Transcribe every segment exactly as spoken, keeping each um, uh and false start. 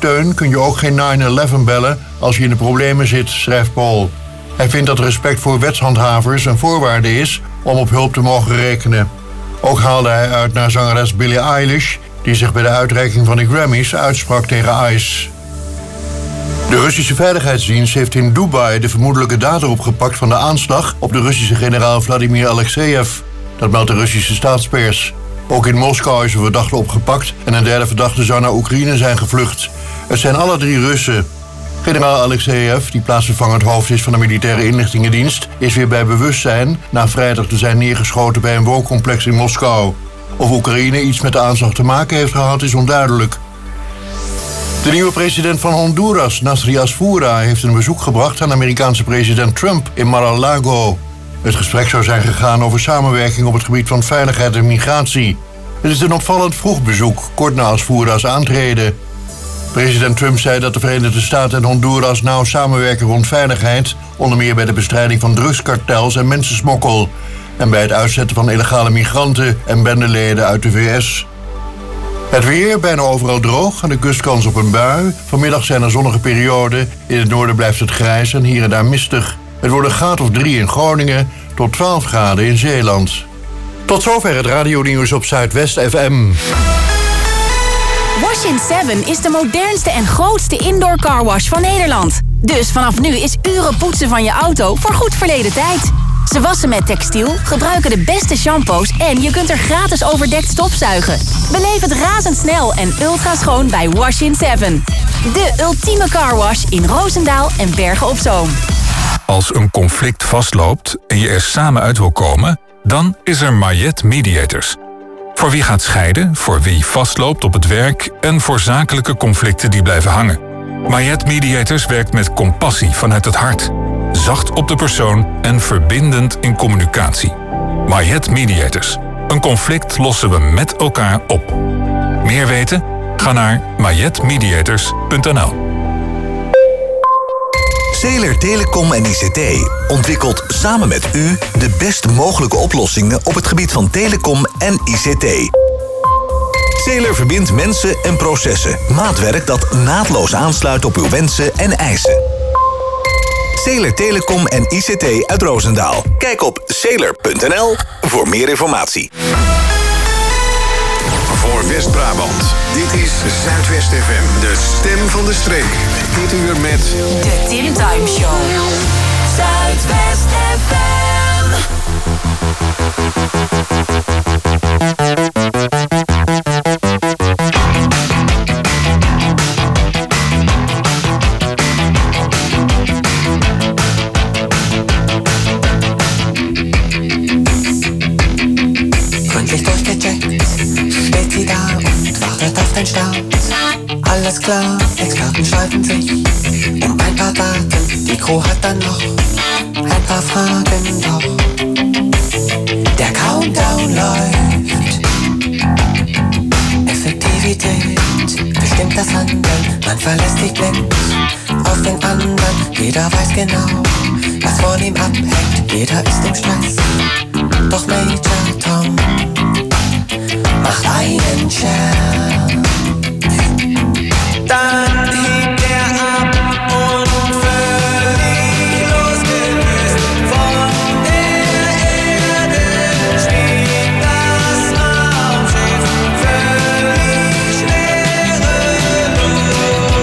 steun kun je ook geen negen elf bellen als je in de problemen zit, schrijft Paul. Hij vindt dat respect voor wetshandhavers een voorwaarde is om op hulp te mogen rekenen. Ook haalde hij uit naar zangeres Billie Eilish, die zich bij de uitreiking van de Grammys uitsprak tegen ICE. De Russische Veiligheidsdienst heeft in Dubai de vermoedelijke dader opgepakt van de aanslag op de Russische generaal Vladimir Alexeyev. Dat meldt de Russische staatspers. Ook in Moskou is een verdachte opgepakt en een derde verdachte zou naar Oekraïne zijn gevlucht. Het zijn alle drie Russen. Generaal Alexeyev, die plaatsvervangend hoofd is van de militaire inlichtingendienst, is weer bij bewustzijn na vrijdag te zijn neergeschoten bij een wooncomplex in Moskou. Of Oekraïne iets met de aanslag te maken heeft gehad is onduidelijk. De nieuwe president van Honduras, Nasri Asfura, heeft een bezoek gebracht aan Amerikaanse president Trump in Mar-a-Lago. Het gesprek zou zijn gegaan over samenwerking op het gebied van veiligheid en migratie. Het is een opvallend vroeg bezoek, kort na Asfura's aantreden. President Trump zei dat de Verenigde Staten en Honduras nauw samenwerken rond veiligheid, onder meer bij de bestrijding van drugskartels en mensensmokkel, en bij het uitzetten van illegale migranten en bendeleden uit de V S. Het weer, bijna overal droog, aan de kust kans op een bui. Vanmiddag zijn er zonnige perioden, in het noorden blijft het grijs en hier en daar mistig. Het wordt een graad of drie in Groningen tot twaalf graden in Zeeland. Tot zover het radionieuws op Zuidwest F M. Wash in seven is de modernste en grootste indoor carwash van Nederland. Dus vanaf nu is uren poetsen van je auto voor goed verleden tijd. Ze wassen met textiel, gebruiken de beste shampoos en je kunt er gratis overdekt stofzuigen. Beleef het razendsnel en ultra schoon bij Wash in seven. De ultieme carwash in Roosendaal en Bergen op Zoom. Als een conflict vastloopt en je er samen uit wil komen, dan is er Mayet Mediators. Voor wie gaat scheiden, voor wie vastloopt op het werk en voor zakelijke conflicten die blijven hangen. Mayet Mediators werkt met compassie vanuit het hart. Zacht op de persoon en verbindend in communicatie. Mayet Mediators. Een conflict lossen we met elkaar op. Meer weten? Ga naar mayet mediators punt n l. Zeeler Telecom en I C T ontwikkelt samen met u de best mogelijke oplossingen op het gebied van telecom en I C T. Zeeler verbindt mensen en processen. Maatwerk dat naadloos aansluit op uw wensen en eisen. Zeeler Telecom en I C T uit Roosendaal. Kijk op zeeler punt n l voor meer informatie. Voor West-Brabant. Dit is Zuidwest F M, de stem van de streek. Dit uur met... De Tim Time Show. Zuidwest F M. Gründlich durchgecheckt, steht sie da und wartet auf den Start. Alles klar, Experten streiten sich um ein paar Daten. Die Crew hat dann noch ein paar Fragen, doch der Countdown läuft. Effektivität bestimmt das Handeln. Man verlässt sich blind auf den anderen. Jeder weiß genau, was von ihm abhängt. Jeder ist im Stress, doch Major Tom macht einen Scherz. Dann hebt er ab und völlig losgelöst von der Erde steht das Raumschiff völlig schwerelos.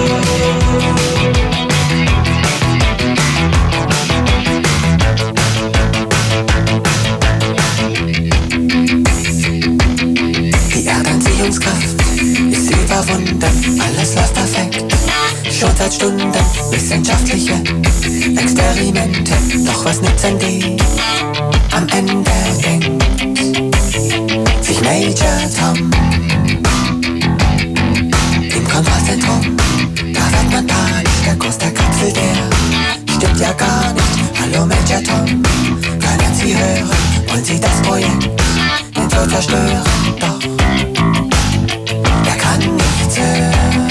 Die Erdanziehungskraft ist überwunden, alles läuft perfekt. Schon seit Stunden wissenschaftliche Experimente. Doch was nützen die am Ende denkt sich Major Tom im Kontrollzentrum. Da wird man panisch, der Kurs der Kapsel, der stimmt ja gar nicht. Hallo Major Tom, können Sie hören? Wollen Sie das Projekt den Tod zerstören? Doch er kann nichts hören.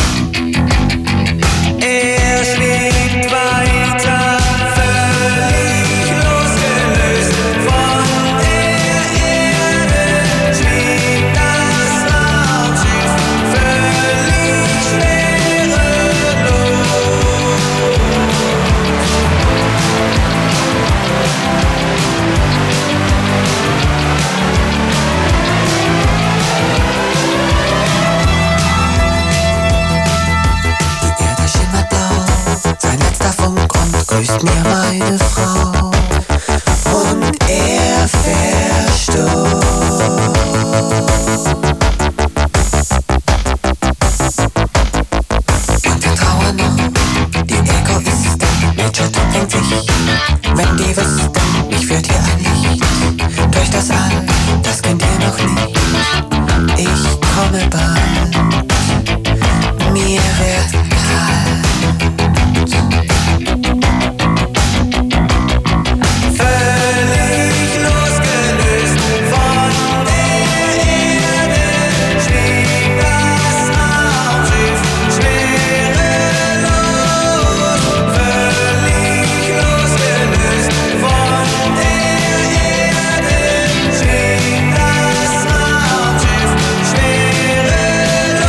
Er schlägt weiter, völlig losgelöst von der Erde. Schlägt das grüßt mir meine Frau und er verstummt. Und wir trauern noch, die Egoisten. Major Tom denkt sich, wenn die wüssten, mich führt hier ein Licht durch das All, das könnt ihr noch nicht. Ich komme bald, mir wird kalt. Völlig losgelöst von der Erde schwebt das Raumschiff schwerelos. Völlig losgelöst von der Erde schwebt das Raumschiff schwerelos.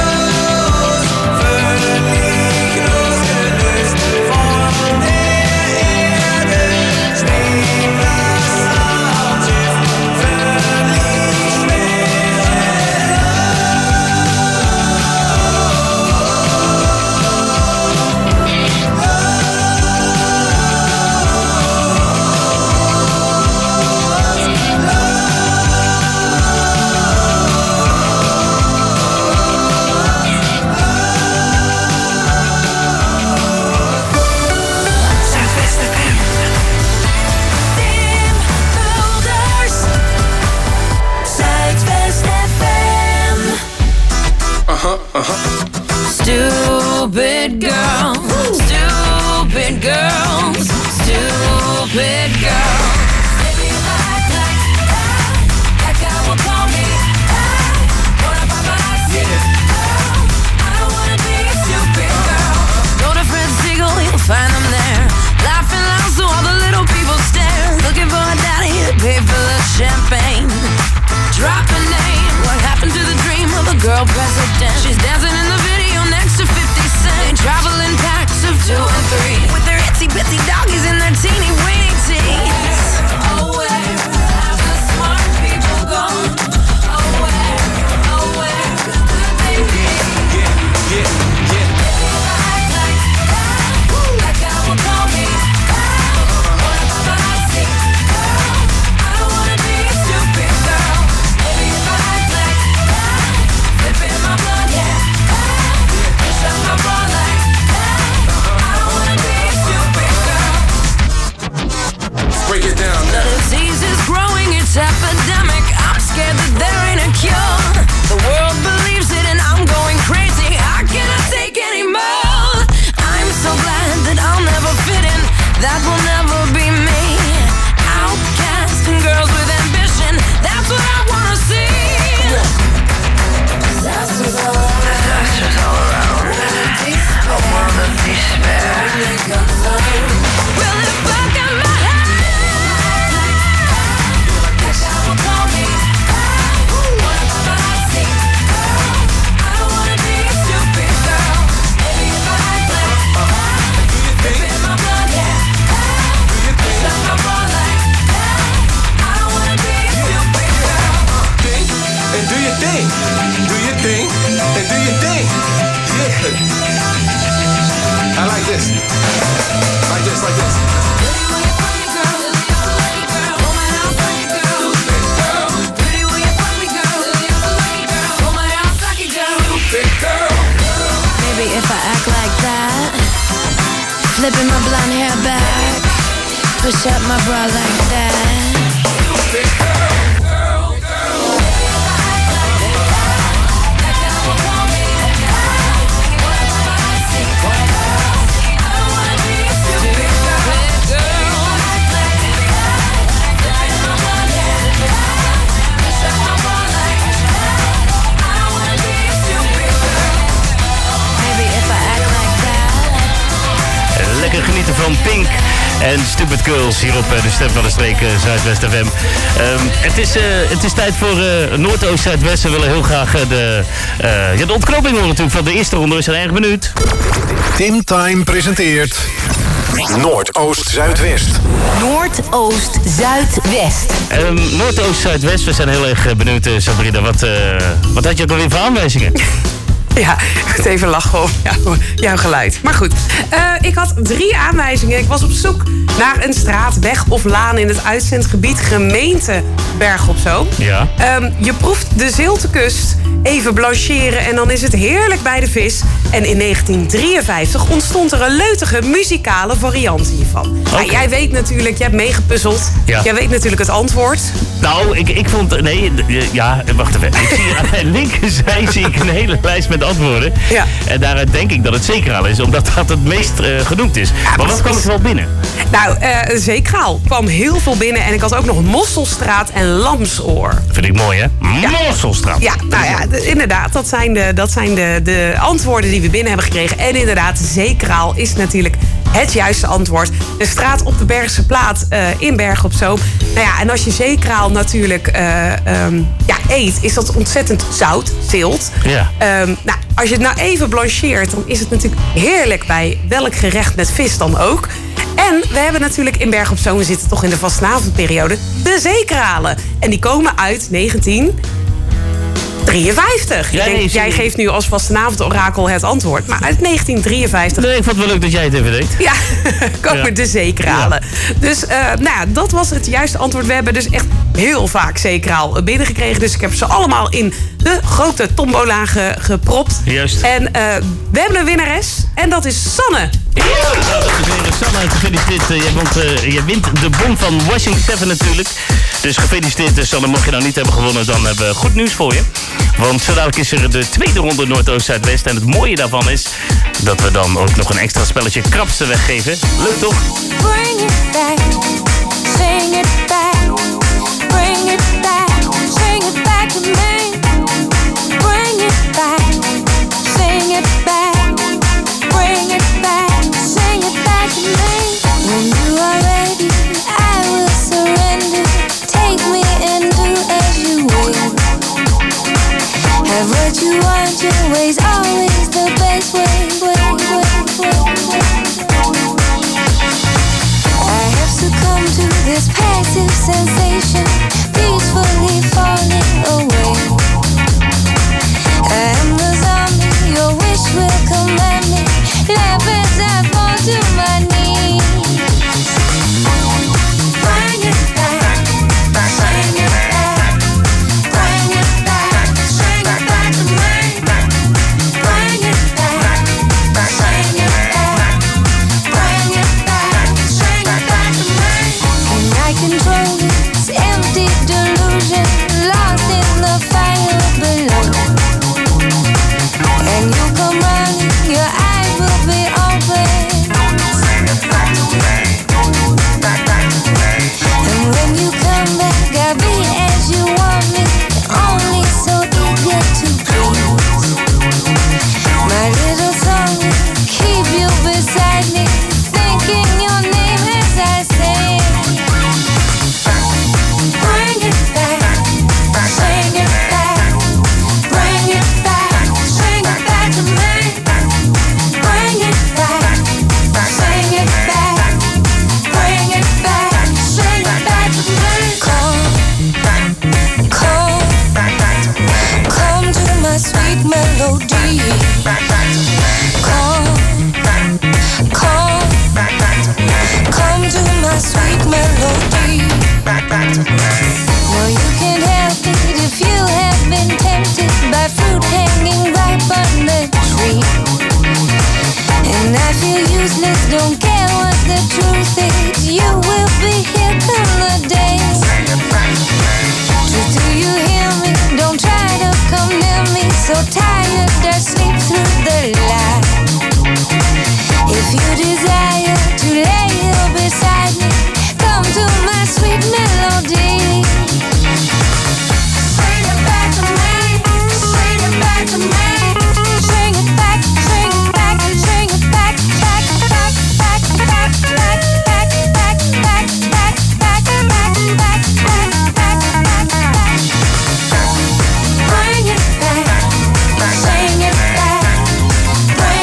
Völlig losgelöst von der Erde schwebt das Raumschiff völlig Stupid girl, stupid girls, stupid girl. Maybe if I act like that, that guy will call me. Hey, wanna buy my seat? Girl, I don't wanna be a stupid girl. Go to Fred Siegel, you'll find them there, laughing loud so all the little people stare, looking for a daddy to pay for the champagne. Drop a name. What happened to the dream of a girl president? She's dancing in the video next to fifty cent. They travel in packs of two and three, with their itsy bitsy doggies in their teeny weeny teeth. Oh, where have the smart people gone? Oh, where, oh, where could they be? Yeah, yeah, yeah. If I act like that, that guy will call me. What about my seat? Girl, I don't wanna be a stupid girl. Maybe if I act like that, flipping my blood, yeah. Push up my bra like that. I don't wanna be a stupid girl. Break it down The now. disease is growing, it's epidemic. I'm scared that there ain't a cure. The world believes it and I'm going crazy. I cannot take any more. I'm so glad that I'll never fit in. That will never be me. Outcast and girls with ambition. That's what I wanna see. Disasters all around. Disasters all around. A world of despair. Well, if I got my head, that guy will call me. What about my seat? Girl, I don't wanna be a stupid girl. Maybe if I act like that, flipping my blood, yeah. Push up my bra like that. I don't wanna be a stupid girl. Think and do your thing. Do your thing and do your thing. Yeah. I like this. Like this, like this. Pretty when you find me, girl. Hold my house like a girl. Pretty when you find me, girl. Hold my house like a girl. Maybe if I act like that, flipping my blonde hair back, push up my bra like that. Lekker genieten van Pink en Stupid Girls hier op de Stem van de Streek, Zuidwest F M. Um, het, is, uh, het is tijd voor uh, Noordoost-Zuidwest. We willen heel graag uh, de, uh, ja, de ontknoping horen natuurlijk van de eerste ronde. We zijn erg benieuwd. Tim Time presenteert Noordoost-Zuidwest. Noordoost-Zuidwest. Um, Noordoost-Zuidwest, we zijn heel erg benieuwd, uh, Sabrina. Wat, uh, wat had je ook alweer voor aanwijzingen? Ja, ik moet even lachen om jou, jouw geluid. Maar goed, uh, ik had drie aanwijzingen. Ik was op zoek naar een straat, weg of laan in het uitzendgebied gemeente Berg op Zoom. Ja. Um, je proeft de Ziltekust, even blancheren en dan is het heerlijk bij de vis. En in negentien drieënvijftig ontstond er een leutige muzikale variant hiervan. Okay. Nou, jij weet natuurlijk, jij hebt meegepuzzeld. Ja. Jij weet natuurlijk het antwoord. Nou, ik, ik vond... Nee, ja, wacht even. Ik zie hier aan mijn linkerzij zie ik een hele lijst met antwoorden. Ja. En daaruit denk ik dat het Zeekraal is, omdat dat het meest uh, genoemd is. Ja, maar wat kwam er wel binnen? Nou, uh, Zeekraal kwam heel veel binnen. En ik had ook nog Mosselstraat en Lamsoor. Vind ik mooi, hè? Ja. Mosselstraat. Ja, nou ja, d- inderdaad. Dat zijn, de, dat zijn de, de antwoorden die we binnen hebben gekregen. En inderdaad, Zeekraal is natuurlijk het juiste antwoord. De straat op de Bergse Plaat uh, in Berg op Zoom. Nou ja, en als je zeekraal natuurlijk uh, um, ja, eet, is dat ontzettend zout, zilt. Ja. Um, nou, als je het nou even blancheert, dan is het natuurlijk heerlijk bij welk gerecht met vis dan ook. En we hebben natuurlijk in Berg op Zoom, we zitten toch in de vastenavondperiode, de zeekralen. En die komen uit negentien drieënvijftig. Ja, ik denk, nee, jij geeft nu als vastenavondorakel het antwoord. Maar uit negentien drieënvijftig... Nee, ik vond het wel leuk dat jij het even deed. Ja, komen ja. de zeekralen. Ja. Dus uh, nou ja, dat was het juiste antwoord. We hebben dus echt heel vaak zeekraal binnengekregen. Dus ik heb ze allemaal in de grote tombola ge, gepropt. Juist. En uh, we hebben een winnares. En dat is Sanne. Ja, dat is weer Sanne. Gefeliciteerd. Uh, jij, want, uh, jij wint de bon van Washing Seven natuurlijk. Dus gefeliciteerd Sanne. Mocht je nou niet hebben gewonnen, dan hebben we goed nieuws voor je. Want zo dadelijk is er de tweede ronde Noordoost-Zuidwest. En het mooie daarvan is dat we dan ook nog een extra spelletje krapste weggeven. Leuk toch? Bring it back, sing it back. Bring it back, sing it back to me. Bring it back, sing it back. Bring it back, sing it back to me. When you are ready, I will surrender. Take me and do as you will. Have what you want, your way's always the best way, way, way, way, way. I have succumbed to this passive sensation, peacefully falling away. I am the zombie, your wish will command me. Laugh as I fall to my knees. Bring it back, bring it back, bring it back, sing it back to me. Bring it back, sing it back, bring it back, sing it back to me. Can I control this empty delusion, lost in the fire below? And you come running, your eyes will be open. Sing it back to me, back, back to me. And when you come back, I'll be as you want me, only so eager to please. My little song will keep you beside me, thinking your name as I sing. Bring it back, sing it back. Bring it back, sing it back to me. Bring it back, sing it back. Bring it back, sing it back to me. Come, come, come to my sweet melody. Come, come, come to my sweet melody. No, you can't help it if you have been tempted by fruit hanging ripe on the tree. And I feel useless, don't care what the truth is. You will be here come the day. Truth, do you hear me? Don't try to come near me. So tired, I sleep through the light. If you desire to lay here beside me, come to my sweet melody. Sing it back to me, sing it back to me. Sing it back, sing it back, sing it back, back, back, back, back, back, back, back, back, back, back, back, back, back, back, back. Bring it back, sing it back.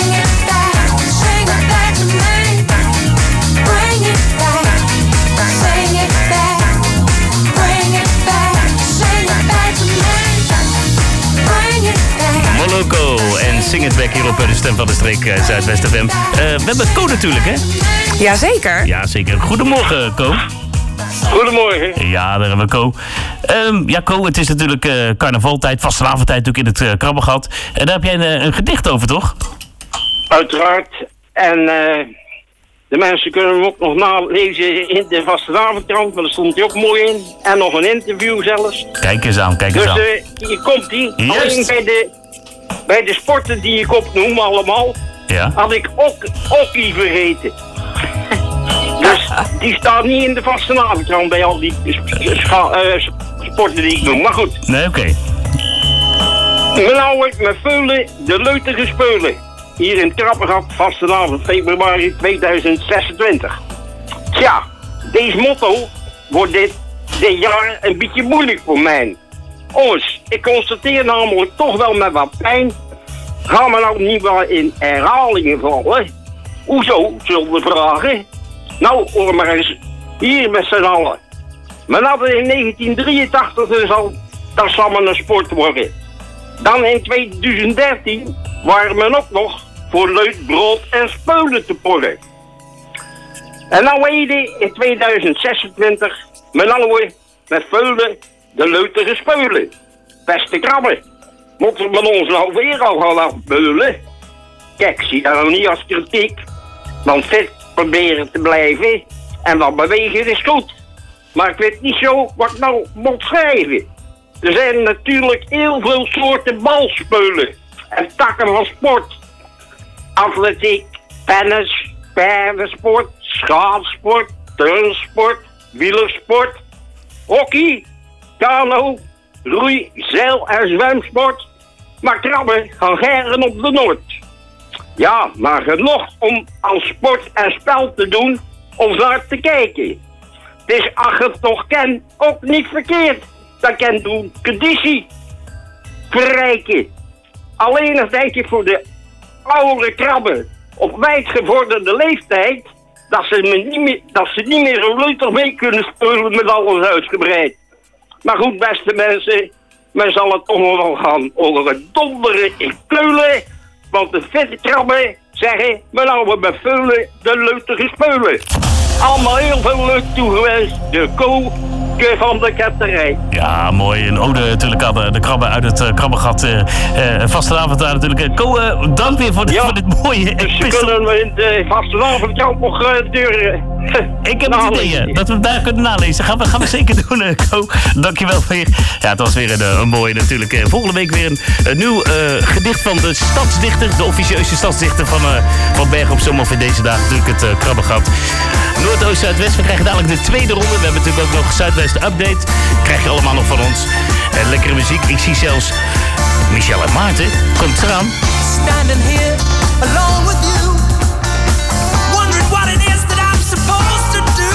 Kijk hier op de Stem van de Streek, uh, Zuidwest F M. Uh, we hebben Co natuurlijk, hè? Jazeker. Ja, zeker. Goedemorgen, Co. Goedemorgen. Ja, daar hebben we Co. Um, ja, Co, het is natuurlijk uh, carnavaltijd, vastelavondtijd natuurlijk in het uh, Krabbegat. En daar heb jij een, een gedicht over, toch? Uiteraard. En uh, de mensen kunnen hem ook nog nalezen in de vastelavondkrant, maar daar stond hij ook mooi in. En nog een interview zelfs. Kijk eens aan, kijk eens dus, aan. Dus uh, hier komt hij. Juist. Alleen bij de, bij de sporten die ik opnoem allemaal, ja. had ik ook hockey vergeten. Dus die staat niet in de vastelavondkrant bij al die scha- uh, sporten die ik noem. Maar goed. Nee, oké. Okay. Mijn oude, mijn veulen, de leutige speulen. Hier in Krabbegat, vastelavond, februari tweeduizend zesentwintig. Tja, deze motto wordt dit, dit jaar een beetje moeilijk voor mij. Jongens, ik constateer namelijk toch wel met wat pijn. Gaan we nou niet wel in herhalingen vallen? Hoezo, zullen we vragen? Nou, hoor maar eens, hier met z'n allen. Men had in negentien drieëntachtig dus al, dat zal maar een sport worden. Dan in tweeduizend dertien waren men ook nog voor leuk brood en speulen te porren. En nou weet je, in tweeduizend zesentwintig, men ouwe met veulen de leutige speulen. Beste krabben, moeten we ons nou weer al gaan afbeulen? Kijk, zie dat nou niet als kritiek, want fit proberen te blijven en wat bewegen is goed. Maar ik weet niet zo wat ik nou moet schrijven. Er zijn natuurlijk heel veel soorten balspeulen en takken van sport. Atletiek, tennis, paardensport, schaatsport, turnsport, wielersport, hockey, kano, roei, zeil- en zwemsport. Maar krabben gaan geren op de Noord. Ja, maar genoeg om aan sport en spel te doen of naar te kijken. Het is, als je het toch kent, ook niet verkeerd. Dat kan doen conditie verrijken. Alleen als denk je voor de oude krabben op wijdgevorderde leeftijd, dat ze, me niet meer, dat ze niet meer zo leuter mee kunnen spelen met alles uitgebreid. Maar goed, beste mensen, men zal het toch nog wel gaan over donderen in Keulen, want de vette krabben zeggen, we nou met veulen de leutige speulen. Allemaal heel veel leuk toegewenst, de Co van de ketterij. Ja, mooi. Een ode natuurlijk aan de, de krabben uit het uh, krabbengat. Uh, uh, vastelavond daar natuurlijk. Uh, Co, uh, dank weer voor, de, ja, voor dit mooie dus ze kunnen we in de vastelavond nog uh, deuren. Ik heb het idee dat we het daar kunnen nalezen. Gaan we, gaan we zeker doen, uh, Co. Dankjewel weer. Ja, het was weer een, een mooie natuurlijk. Uh, volgende week weer een, een nieuw uh, gedicht van de stadsdichter. De officieuze stadsdichter van, uh, van Bergen op Zoom. Of in deze dagen natuurlijk het uh, krabbengat. Noordoost, Zuidwest. We krijgen dadelijk de tweede ronde. We hebben natuurlijk ook nog Zuidwest update. Krijg je allemaal nog van ons. En lekkere muziek. Ik zie zelfs Michel en Maarten. Komt eraan. Standing here alone with you. Wondering what it is that I'm supposed to do.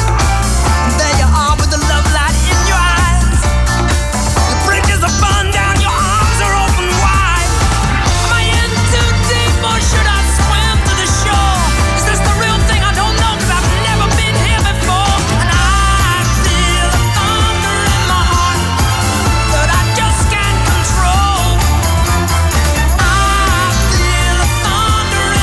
There you are with the love light in your eyes. The bridges are burned down, your arms are open wide. Am I in too deep or should I swim to the shore? Is this the real thing? I don't know, 'cause I've never been here before. And I feel the thunder in my heart that I just can't control. I feel the thunder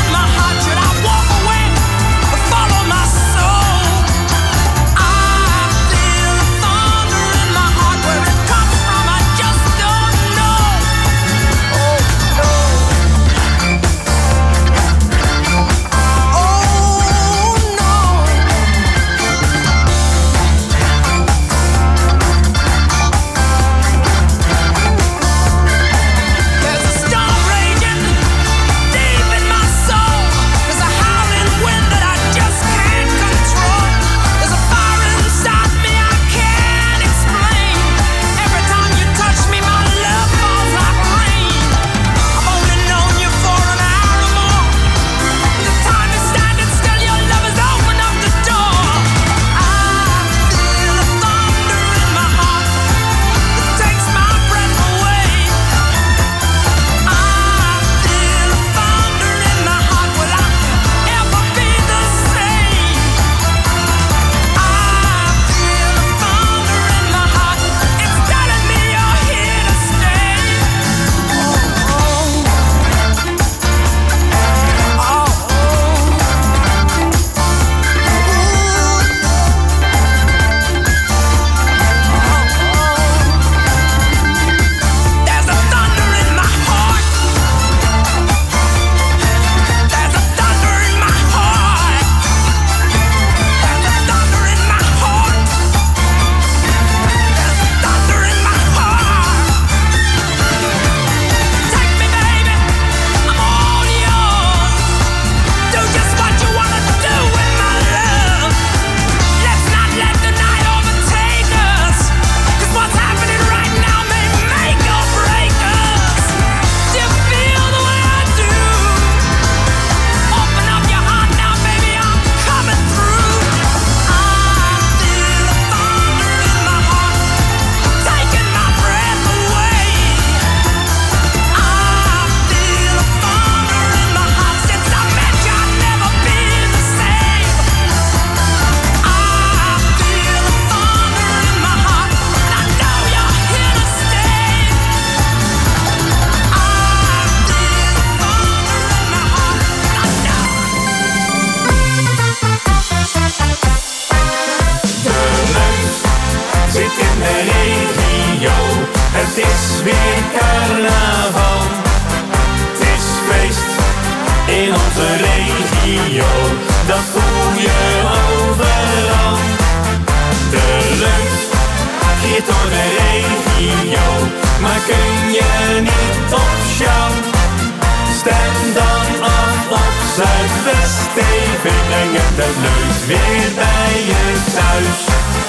regio, dat voel je overal. De lucht giert door de regio, maar kun je niet op Sjouw? Stem dan af op Zuidwest T V, brengen de leuk weer bij je thuis.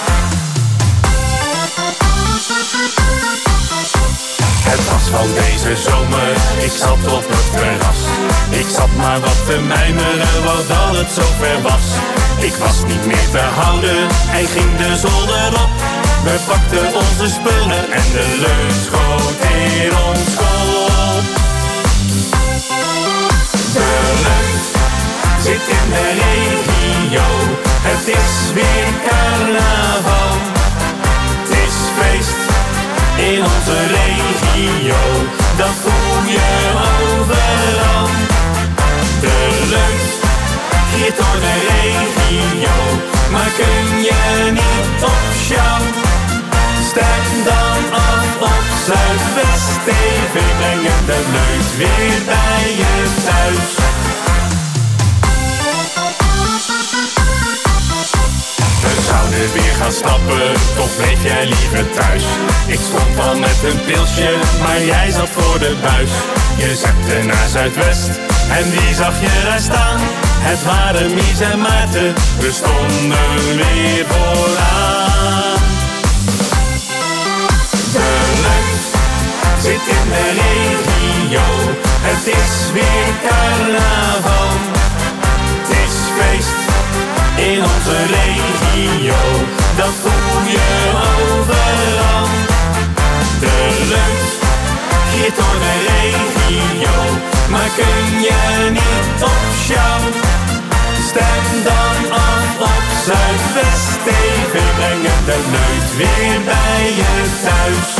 Het was van deze zomer, ik zat op het terras. Ik zat maar wat te mijmeren, wou dat het zover was. Ik was niet meer te houden en ging de zolder op. We pakten onze spullen en de leus schoot in ons kop. De leus zit in de regio, het is weer carnaval. Het is feest in onze regio, dat voel je overal. De leus giert door de regio, maar kun je niet op Sjouw? Stem dan af op Zuidwest T V, brengen de leuk weer bij je thuis. We zouden weer gaan stappen, toch bleef jij liever thuis. Ik stond al met een pilsje, maar jij zat voor de buis. Je zette naar Zuidwest, en wie zag je daar staan? Het waren Mies en Maarten, we stonden weer vooraan. De leus zit in de regio, het is weer carnaval. Het is feest in onze regio, dat voel je overal. De leus giert door de regio, maar kun je niet op Sjouw? Stem dan af op Zuidwest T V, brengen de leuk weer bij je thuis.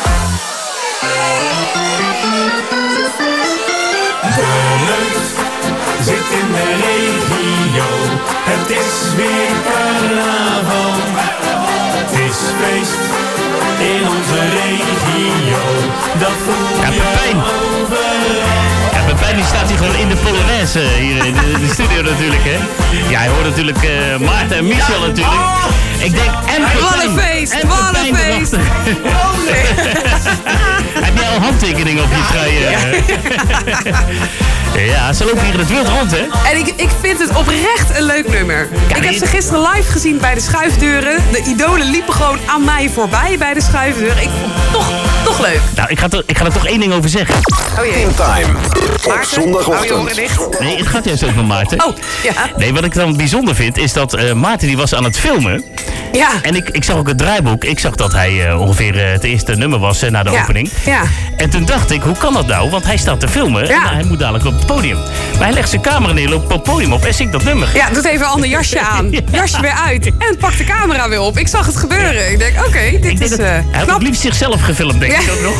De leus zit in de regio, het is weer carnaval. Het is feest in onze regio, dat voel Ja, je Pepijn. overal. Ja, Pepijn die staat hier gewoon in de Polonaise hier in de, de studio natuurlijk, hè. Ja, hij hoort natuurlijk uh, Maarten en Michel natuurlijk. Ik denk, en Pepijn. Wat een feest, en wat een Pepijn feest. erachter. Oh nee. Heb jij al handtekeningen op je trui? uh? Ja, ze lopen hier in het wild rond, hè? En ik, ik vind het oprecht een leuk nummer. Kijk, ik heb je- ze gisteren live gezien bij de Schuifdeuren. De idolen liepen gewoon aan mij voorbij bij de Schuifdeuren. Ik vond het toch, toch leuk. Nou, ik ga, er, ik ga er toch één ding over zeggen. Oh jee. Time. Maarten, hou je oren dicht. Nee, het gaat juist over Maarten. Oh, ja. Nee, wat ik dan bijzonder vind, is dat uh, Maarten die was aan het filmen. Ja. En ik, ik zag ook het draaiboek. Ik zag dat hij uh, ongeveer uh, het eerste nummer was uh, na de Ja. opening. Ja. En toen dacht ik, hoe kan dat nou? Want hij staat te filmen Ja. en hij moet dadelijk op het podium. Maar hij legt zijn camera neer, loopt op het podium op en zingt dat nummer. Ja, doet even een ander jasje aan. Ja. Jasje weer uit. En pakt de camera weer op. Ik zag het gebeuren. Ik denk, oké, okay, dit Ik denk is dat, uh, hij had knap. het liefst zichzelf gefilmd, denk Ja. ik ook nog.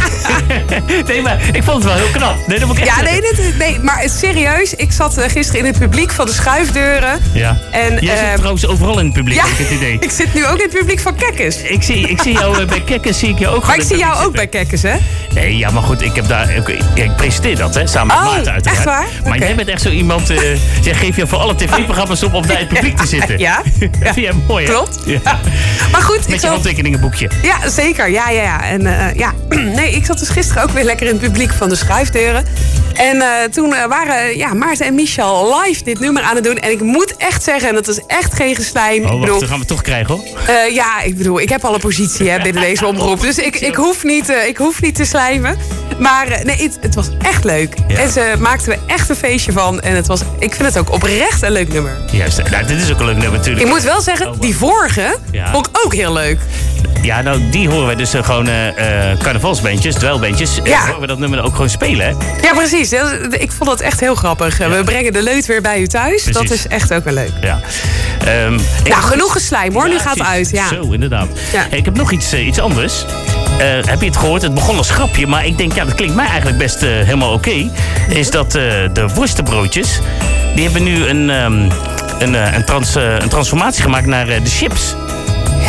Nee, maar ik vond het wel heel knap. Nee, dat moet ik echt Ja, nee, zeggen. dit, nee, maar serieus. Ik zat uh, gisteren in het publiek van de Schuifdeuren. Ja. En, Jij zit uh, trouwens overal in het publiek, ja, heb ik het idee. ik zit nu ook in het publiek van Kekkes. Ik zie, ik zie jou uh, bij Kekkes, zie ik jou ook Maar ik gewoon zie in het jou ook publiek bij Kekkes, hè? zitten. Nee, ja, maar goed, ik heb daar... Ik, ik presenteer dat, hè, samen met Oh, Maarten uiteraard. echt waar? Maar Oké. jij bent echt zo iemand... Uh, jij geeft je voor alle tv-programma's op om bij het publiek te zitten. Ja. Dat vind jij mooi, hè? Klopt. Ja. Maar goed, ik Met je zat... handtekeningenboekje. Ja, zeker. Ja, ja, ja. En uh, ja, nee, ik zat dus gisteren ook weer lekker in het publiek van de Schuifdeuren. En uh, toen uh, waren ja, Maarten en Michel live dit nummer aan het doen. En ik moet echt zeggen, en dat is echt geen geslijm. Oh, ik wacht, bedoel, dan gaan we toch krijgen, hoor. uh, ja, ik bedoel, ik heb al een positie hè, binnen deze omroep. Dus ik, ik, hoef niet, uh, ik hoef niet te slijmen. Maar uh, nee, het, het was echt leuk. Ja. En ze maakten er echt een feestje van. En het was, ik vind het ook oprecht een leuk nummer. Juist, nou, dit is ook een leuk nummer natuurlijk. Ik moet wel zeggen, die vorige Ja. vond ik ook heel leuk. Ja, nou, die horen wij dus uh, gewoon uh, uh, carnavalsbeentjes, dwelbeentjes. Ja. Uh, horen we dat nummer ook gewoon spelen, hè? Ja, precies. Ik vond dat echt heel grappig. We brengen de leut weer bij u thuis. Precies. Dat is echt ook wel leuk. Ja. Um, ik- Nou, genoeg geslijm hoor. Ja, Nu gaat het precies. uit. Ja. Zo, inderdaad. Ja. Hey, ik heb nog iets, uh, iets anders. Uh, heb je het gehoord? Het begon als grapje, maar ik denk, ja, dat klinkt mij eigenlijk best uh, helemaal oké. Okay. Is dat uh, de worstenbroodjes, die hebben nu een, um, een, uh, een, trans, uh, een transformatie gemaakt naar uh, de chips. Hè?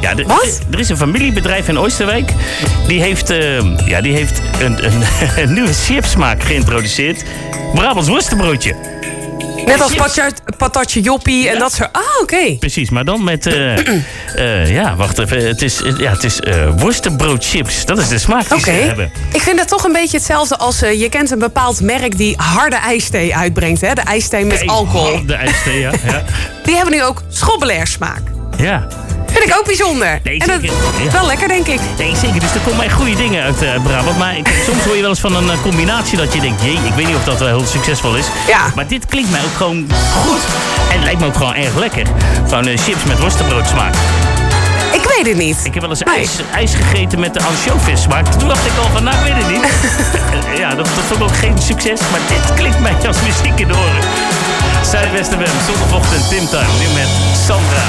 Ja, de, Wat? Er is een familiebedrijf in Oosterwijk. Die heeft, uh, ja, die heeft een, een, een nieuwe chipsmaak geïntroduceerd. Brabants worstenbroodje. Net als patatje, patatje joppie en Ja. dat soort... Ah, oké. Okay. Precies, maar dan met... Uh, uh, ja, wacht even. Het is, ja, het is uh, worstenbroodchips. Dat is de smaak die Oké. ze hebben. Ik vind dat toch een beetje hetzelfde als... Uh, je kent een bepaald merk die harde ijsthee uitbrengt. Hè? De ijsthee met Hey, alcohol. De ijsthee, ja. ja. Die hebben nu ook schobbelair smaak. Ja. Vind ik ook bijzonder. Nee, en dat zeker. is Ja. wel lekker, denk ik. Nee, zeker. Dus er komen echt goede dingen uit uh, Brabant. Maar ik, soms hoor je wel eens van een uh, combinatie dat je denkt... jee, ik weet niet of dat wel heel succesvol is. Ja. Maar dit klinkt mij ook gewoon goed. En lijkt me ook gewoon erg lekker. Van uh, chips met worstenbrood smaak. Ik weet het niet. Ik heb wel eens Nee. ijs, ijs gegeten met de ansjovis smaak. Toen dacht ik al van, nou, ik weet het niet. Ja, dat, dat vond ik ook geen succes. Maar dit klinkt mij als muziek in de oren. Zuidwest F M, zondagochtend, Tim Time. Nu met Sandra.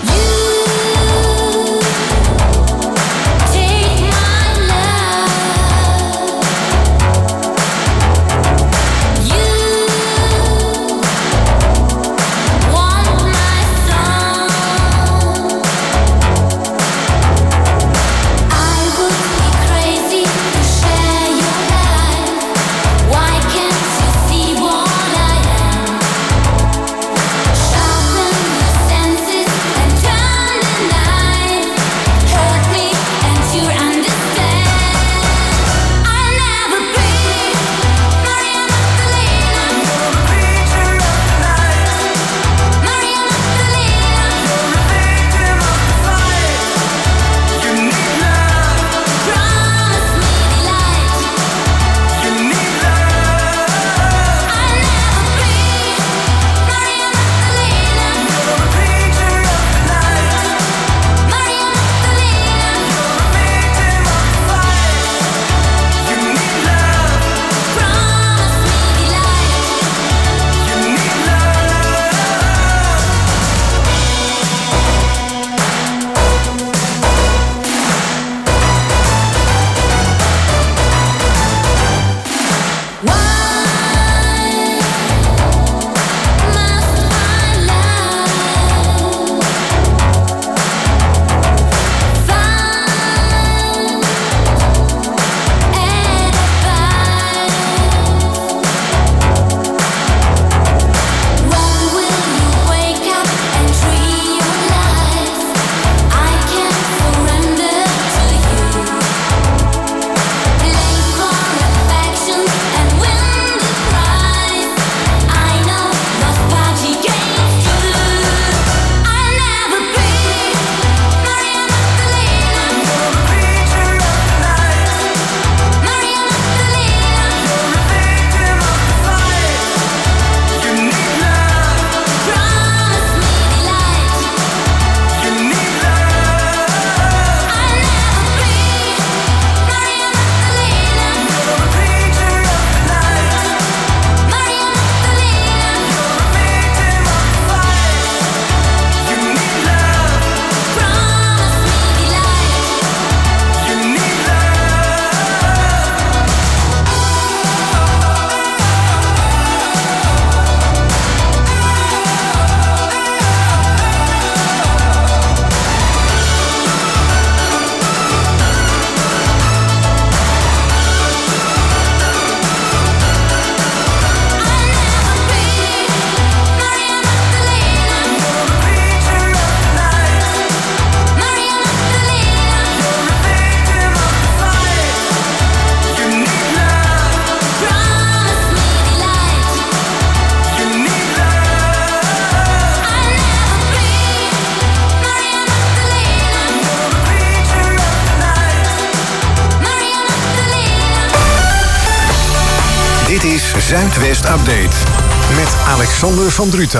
Zuidwest Update met Alexander van Druten.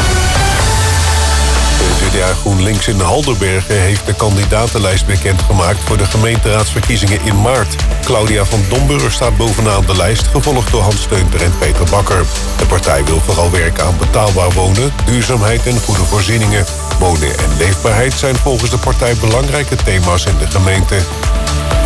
De C D A GroenLinks in Halderbergen heeft de kandidatenlijst bekendgemaakt voor de gemeenteraadsverkiezingen in maart. Claudia van Domburg staat bovenaan de lijst, gevolgd door Hans Steunter en Peter Bakker. De partij wil vooral werken aan betaalbaar wonen, duurzaamheid en goede voorzieningen. Wonen en leefbaarheid zijn volgens de partij belangrijke thema's in de gemeente. K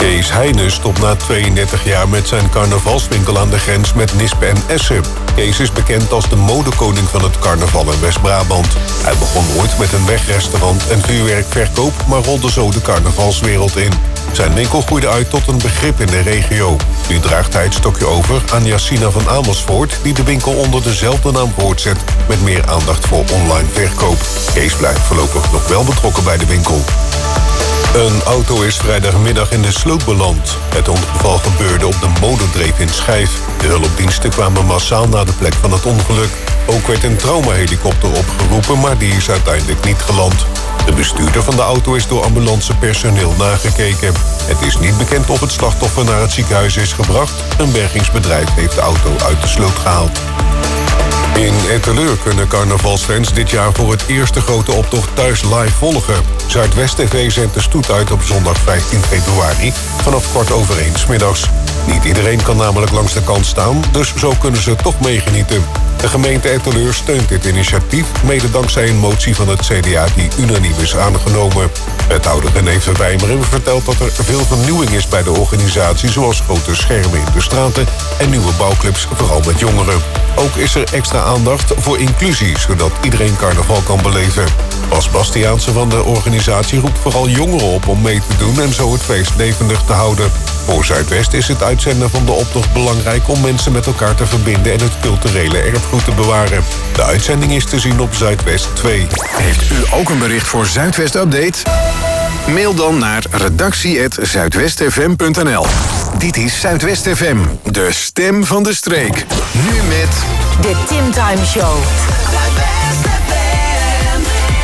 Kees Heijnen stopt na tweeëndertig jaar met zijn carnavalswinkel aan de grens met Nispe en Essen. Kees is bekend als de modekoning van het carnaval in West-Brabant. Hij begon ooit met een wegrestaurant en vuurwerkverkoop, maar rolde zo de carnavalswereld in. Zijn winkel groeide uit tot een begrip in de regio. Nu draagt hij het stokje over aan Jacina van Amersfoort, die de winkel onder dezelfde naam voortzet met meer aandacht voor online verkoop. Kees blijft voorlopig nog wel betrokken bij de winkel. Een auto is vrijdagmiddag in de sloot beland. Het ongeval gebeurde op de Moderdreef in Schijf. De hulpdiensten kwamen massaal naar de plek van het ongeluk. Ook werd een traumahelikopter opgeroepen, maar die is uiteindelijk niet geland. De bestuurder van de auto is door ambulancepersoneel nagekeken. Het is niet bekend of het slachtoffer naar het ziekenhuis is gebracht. Een bergingsbedrijf heeft de auto uit de sloot gehaald. In Etteleur kunnen carnavalsfans dit jaar voor het eerst de grote optocht thuis live volgen. Zuidwest T V zendt de stoet uit op zondag vijftien februari vanaf kwart over één 's middags. Niet iedereen kan namelijk langs de kant staan, dus zo kunnen ze toch meegenieten. De gemeente Etteleur steunt dit initiatief, mede dankzij een motie van het C D A die unaniem is aangenomen. Wethouder René Verwijmeren vertelt dat er veel vernieuwing is bij de organisatie, zoals grote schermen in de straten en nieuwe bouwclubs, vooral met jongeren. Ook is er extra aandacht voor inclusie, zodat iedereen carnaval kan beleven. Bas Bastiaanse van de organisatie roept vooral jongeren op om mee te doen en zo het feest levendig te houden. Voor Zuidwest is het uitzenden van de optocht belangrijk om mensen met elkaar te verbinden en het culturele erfgoed te bewaren. De uitzending is te zien op Zuidwest twee. Heeft u ook een bericht voor Zuidwest Update? Mail dan naar redactie at zuidwestfm punt n l. Dit is Zuidwest F M, de stem van de streek. Nu met... De Tim Time Show. Zuidwest F M.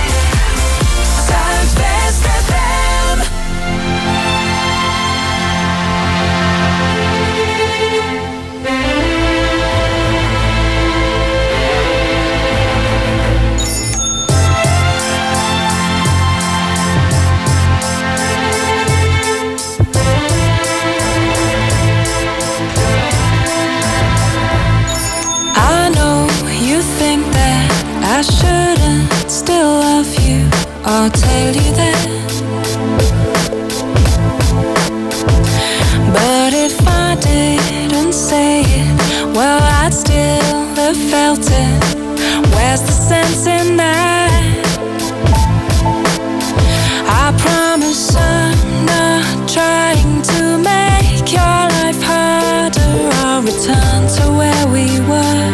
Zuidwest F M. I shouldn't still love you, I'll tell you that. But if I didn't say it, well, I'd still have felt it. Where's the sense in that? I promise I'm not trying to make your life harder. I'll return to where we were.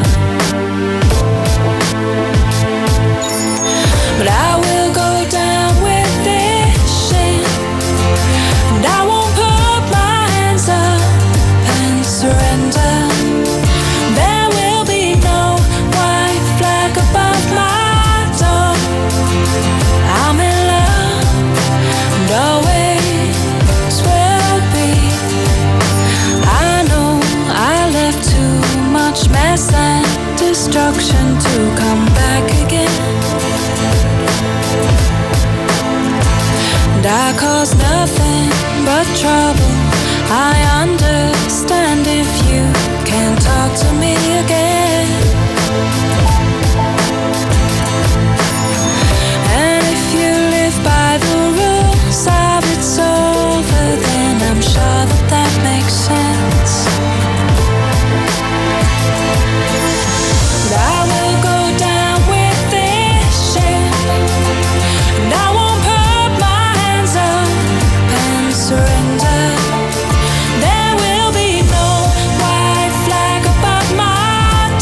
But I will go down with this shit, and I won't put my hands up and surrender. There will be no white flag above my door. I'm in love, and always will be. I know I left too much mess and destruction to come back again. And I cause nothing but trouble. I understand if you can't talk to me again. And if you live by the rules of it's over, then I'm sure that that makes sense. But I will go down with this shit, and I won't put my hands up and surrender. There will be no white flag above my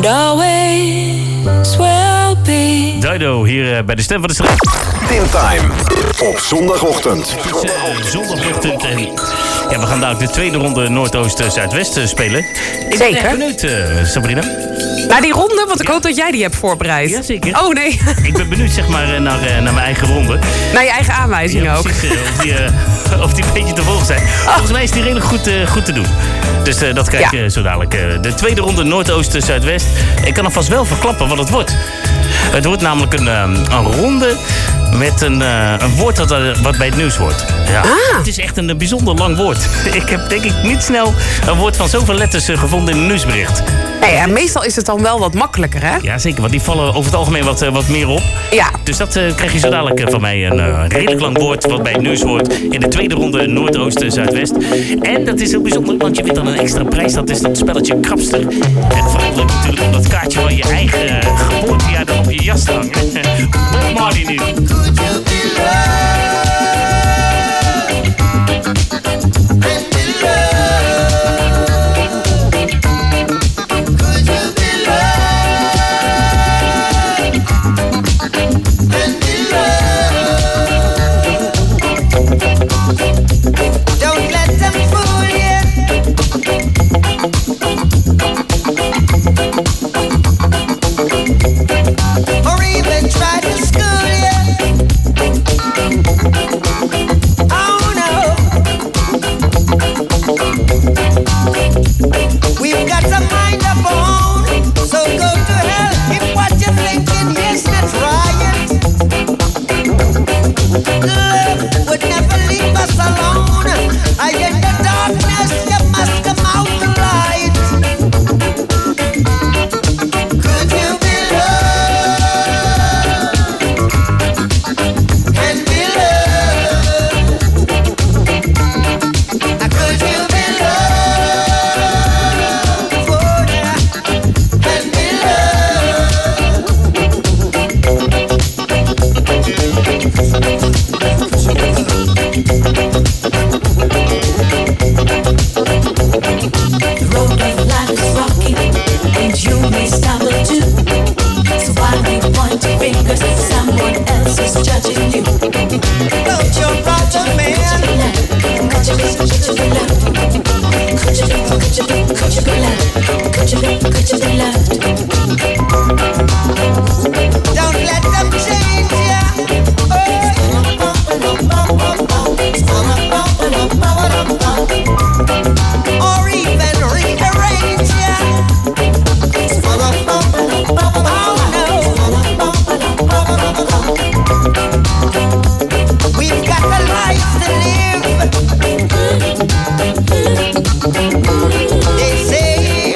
and always will be. Dido hier uh, bij de Stem van de Strijd. Tim Time op zondagochtend. Het is uh, zondagochtend en ja, we gaan dadelijk de tweede ronde Noordoost-Zuidwest uh, spelen. Ik Zeker. ben echt benieuwd, uh, Sabrina. Naar die ronde, want ik hoop dat jij die hebt voorbereid. Jazeker. Oh nee. Ik ben benieuwd zeg maar, naar, uh, naar mijn eigen ronde. Naar je eigen aanwijzingen ja, ook. Precies, uh, of, die, uh, of die een beetje te volgen zijn. Volgens mij is die redelijk goed, uh, goed te doen. Dus uh, dat krijg je ja. uh, zo dadelijk. Uh, de tweede ronde Noordoost-Zuidwest. Ik kan alvast wel verklappen wat het wordt. Het wordt namelijk een, um, een ronde met een, uh, een woord dat, uh, wat bij het nieuws hoort. Ja, ah. Het is echt een, een bijzonder lang woord. Ik heb denk ik niet snel een woord van zoveel letters uh, gevonden in een nieuwsbericht. Nee, ja, meestal is het dan wel wat makkelijker, hè? Ja, zeker. Want die vallen over het algemeen wat, uh, wat meer op. Ja. Dus dat uh, krijg je zo dadelijk uh, van mij. Een uh, redelijk lang woord wat bij het nieuws hoort. In de tweede ronde Noordoosten-Zuidwest. En dat is heel bijzonder, want je wint dan een extra prijs. Dat is dat spelletje Krapster. En vooral leuk natuurlijk om dat kaartje van je eigen uh, geboortejaar dan op je jas te hangen. Bob Marley nu. Don't let them fool you. Or even try to school you. Oh no. We've got a mind of our own. So go to hell if what you're thinking is not right. Love would never leave us alone. I in the darkness, you must come out the light. Could you be loved and be loved? Could you be loved oh, yeah, and be The road of life is rocky, and you may stumble too. So why we point fingers? Someone else is judging you. Don't your brother, man. Could you be, could you be loved? Could you be, could you be, could you be loved? Could you be, could you be loved? Don't let them change ya. Or even rearrange ya. Oh no. We've got a life to live. They say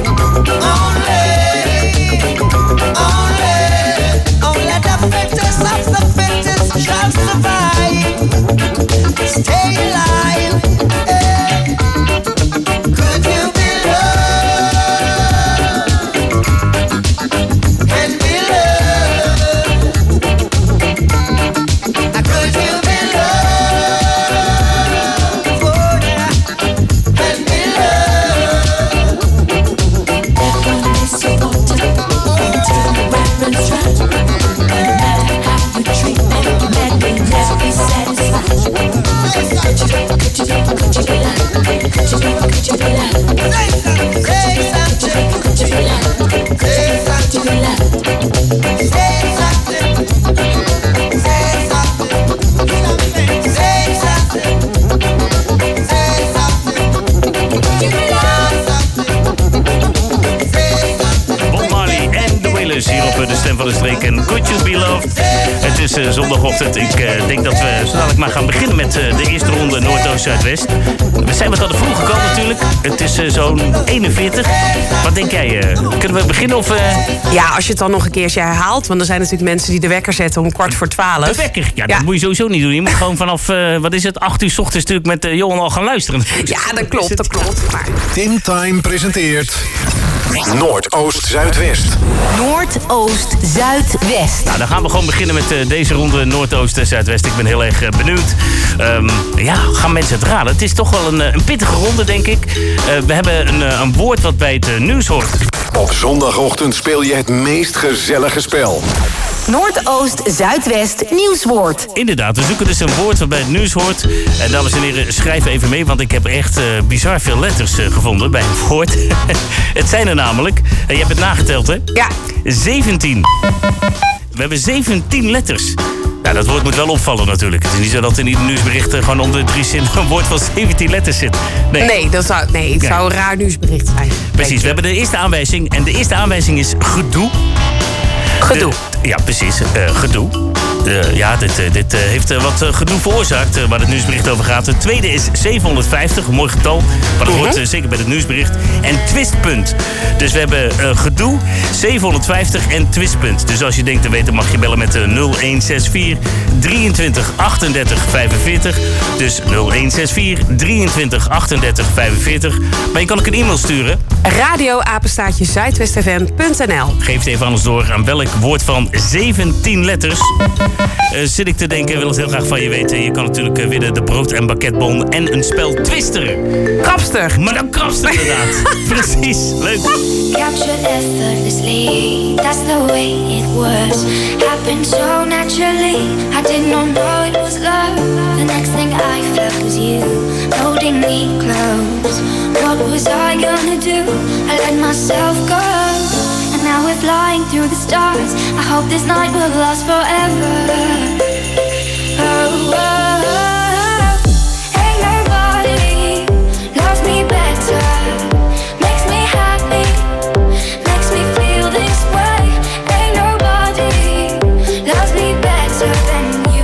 only, only, only the fittest of the fittest shall survive. Stay alive. Eh. Could you be loved and be loved? Could you be loved oh, yeah, and be loved? Everyone is so water into the reference track. No matter how you treat me, let me never be satisfied. Could you be, could you be, could you be loved? Could you be, could you be loved? Say something. Could you be loved? Say Could you be loved? Say something. Say something. Say something. Say something. Could you be loved? Say something. Bob Marley en de Wailers hier op de Stem van de Streek. En Could You Be Loved? Het is uh, zondagochtend. Ik uh, denk dat we zo dadelijk maar gaan beginnen met uh, de eerste ronde Noordoost-Zuidwest. We zijn wat aan de vroeg gekomen natuurlijk. Het is uh, zo'n eenenveertig. Wat denk jij? Uh, kunnen we beginnen of... Uh... Ja, als je het dan nog een keertje herhaalt. Want er zijn natuurlijk mensen die de wekker zetten om kwart voor twaalf. De wekker? Ja, dat ja. moet je sowieso niet doen. Je moet gewoon vanaf, uh, wat is het, acht uur 's ochtends natuurlijk met uh, Johan al gaan luisteren. Ja, dat klopt, dat klopt. Maar... Tim Time presenteert Noordoost-Zuidwest. Noordoost-Zuidwest. Nou, dan gaan we gewoon beginnen met uh, deze ronde Noordoost en Zuidwest. Ik ben heel erg uh, benieuwd. Um, ja, gaan mensen het raden? Het is toch wel een, een pittige ronde, denk ik. Uh, we hebben een, uh, een woord wat bij het uh, nieuws hoort. Op zondagochtend speel je het meest gezellige spel. Noordoost-Zuidwest nieuwswoord. Inderdaad, we zoeken dus een woord wat bij het nieuws hoort. En dames en heren, schrijf even mee, want ik heb echt uh, bizar veel letters uh, gevonden bij een woord. Het zijn er namelijk, en je hebt het nageteld, hè? Ja. zeventien. We hebben zeventien letters. Nou, dat woord moet wel opvallen natuurlijk. Het is niet zo dat in ieder nieuwsbericht uh, gewoon om de drie zinnen een woord van zeventien letters zit. Nee, nee, dat zou, nee het Kijk. zou een raar nieuwsbericht zijn. Precies, we hebben de eerste aanwijzing. En de eerste aanwijzing is gedoe. Gedoe. De, ja, precies. Uh, gedoe. Uh, ja, dit, uh, dit uh, heeft uh, wat uh, gedoe veroorzaakt, uh, waar het nieuwsbericht over gaat. Het tweede is zevenhonderdvijftig, een mooi getal. Maar dat Uh-huh. hoort uh, zeker bij het nieuwsbericht. En twistpunt. Dus we hebben uh, gedoe, zevenhonderdvijftig en twistpunt. Dus als je denkt te weten, mag je bellen met uh, nul een zes vier drieëntwintig achtendertig vijfenveertig. Dus nul een zes vier drieëntwintig achtendertig vijfenveertig. Maar je kan ook een e-mail sturen. Radio apenstaartje zuidwestfm punt n l. Geef het even aan ons door aan welk woord van zeventien letters. Uh, zit ik te denken, wil het heel graag van je weten. Je kan natuurlijk uh, winnen de brood- en banketbon en een spel Twister. Krapster. Maar dan krapster inderdaad. Precies, leuk. Captured effortlessly, that's the way it was. Happened so naturally, I did not know it was love. The next thing I felt was you, holding me close. What was I gonna do? I let myself go. And now we're flying through the stars. I hope this night will last forever. Oh, oh, oh. Ain't nobody loves me better. Makes me happy, makes me feel this way. Ain't nobody loves me better than you.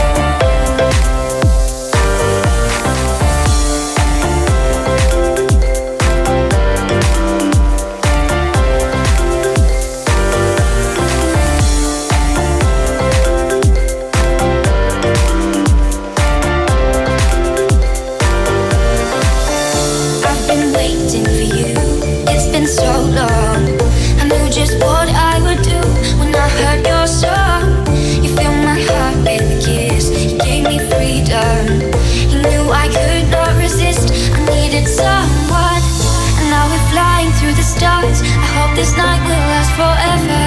I've been waiting for you, it's been so long. I knew just what I would do when I heard your song. You filled my heart with a kiss, you gave me freedom. You knew I could not resist, I needed someone. And now we're flying through the stars. I hope this night will last forever.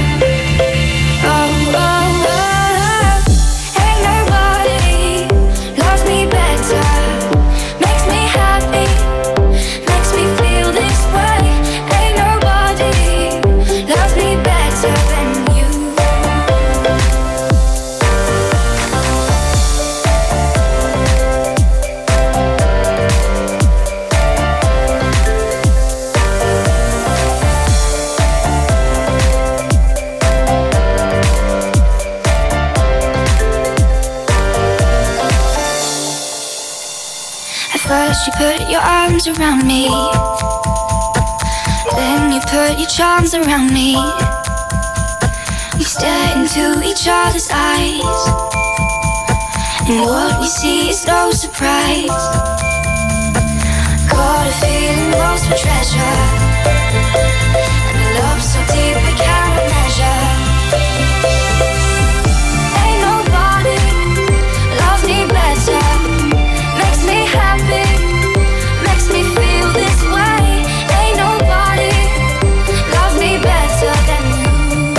Oh, oh, oh. Ain't nobody loves me better. Makes me happy, makes me feel this way. Ain't nobody loves me better than you. At first you put your arms around me, then you put your charms around me. We stare into each other's eyes, and what we see is no surprise. Got a feeling lost for treasure, and a love so deep we cannot measure. Ain't nobody loves me better. Makes me happy, makes me feel this way. Ain't nobody loves me better than you.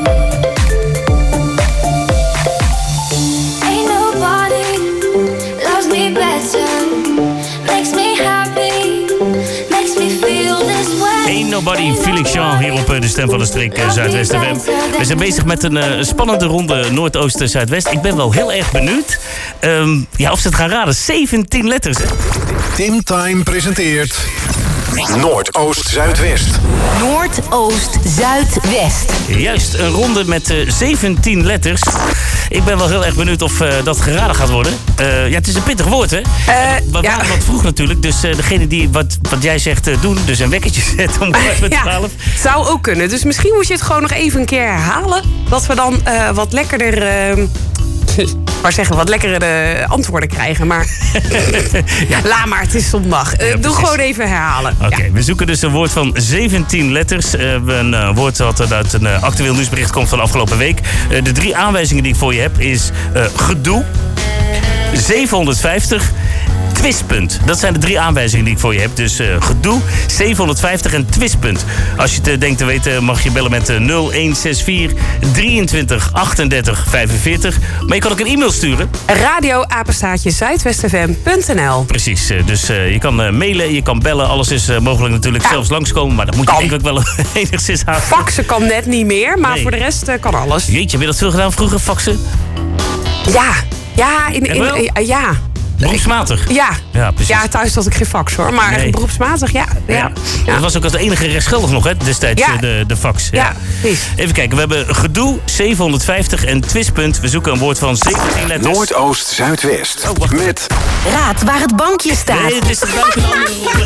Ain't nobody loves me better. Makes me happy, makes me feel this way. Ain't nobody, Felix Jean hier op uh, de Stem van de Streek uh, Zuidwest F M. We zijn bezig met een uh, spannende ronde Noordoost-Zuidwest. Ik ben wel heel erg benieuwd um, ja, of ze het gaan raden. zeventien letters. Hè? Tim Time presenteert Noordoost-Zuidwest. Noordoost-Zuidwest. Juist, een ronde met uh, zeventien letters. Ik ben wel heel erg benieuwd of uh, dat geraden gaat worden. Uh, ja, het is een pittig woord, hè? Uh, we ja. waren wat vroeg natuurlijk. Dus uh, degene die wat, wat jij zegt uh, doen, dus een wekkertje zetten om kwart met twaalf. Ja, zou ook kunnen. Dus misschien moet je het gewoon nog even een keer herhalen. Dat we dan uh, wat lekkerder... Uh, maar zeggen, wat lekkere antwoorden krijgen. Maar ja. laat maar, het is zondag. Uh, ja, doe gewoon even herhalen. Oké, okay, ja. we zoeken dus een woord van zeventien letters. Uh, een uh, woord dat uit een uh, actueel nieuwsbericht komt van de afgelopen week. Uh, de drie aanwijzingen die ik voor je heb is uh, gedoe, zevenhonderdvijftig... twistpunt. Dat zijn de drie aanwijzingen die ik voor je heb. Dus uh, gedoe, zevenhonderdvijftig en twistpunt. Als je het uh, denkt te weten, mag je bellen met uh, nul een zes vier drieëntwintig achtendertig vijfenveertig. Maar je kan ook een e-mail sturen. radio apenstaartje zuidwest f m punt n l. Precies. Uh, dus uh, je kan uh, mailen, je kan bellen. Alles is uh, mogelijk natuurlijk ja. zelfs langskomen. Maar dat moet je kan. Eigenlijk wel enigszins aan. Faxen kan net niet meer, maar nee. voor de rest uh, kan alles. Jeetje, heb je dat veel gedaan vroeger, faxen? Ja. Ja, in, in, in, uh, ja. Beroepsmatig? Ja. Ja, precies. Ja, thuis had ik geen fax hoor. Maar nee. beroepsmatig, ja. ja. ja. Dat was ook als enige rechtsgeldig nog, hè, destijds, ja. de, de fax. Ja, ja precies. Even kijken, we hebben gedoe, zevenhonderdvijftig en twistpunt. We zoeken een woord van zeventien letters. Noordoost-Zuidwest. Oh, wacht. Met... Raad waar het bankje staat. Nee, het is de buik een andere ronde.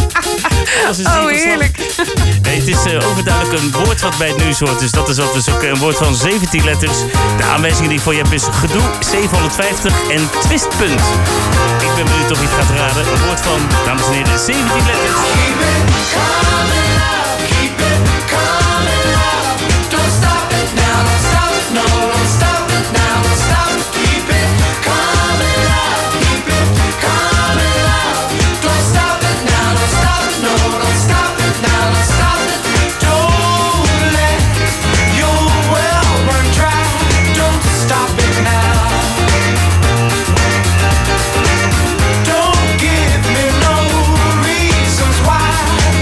Oh, heerlijk. Nee, het is uh, overduidelijk een woord wat bij het nieuws hoort. Dus dat is wat we zoeken. Een woord van zeventien letters. De aanwijzingen die ik voor je heb is gedoe, zevenhonderdvijftig en twistpunt. Ik ben benieuwd of je het gaat raden. Een woord van, dames en heren, zeventien letters. Keep it coming up, keep it coming up. Don't stop it now, don't stop it, no, don't stop it now, don't stop it. Keep it coming up, keep it coming up. Don't stop it now, don't stop it, no, don't stop it now, don't stop it. Don't let your well run dry, don't stop it now. Don't give me no reasons why.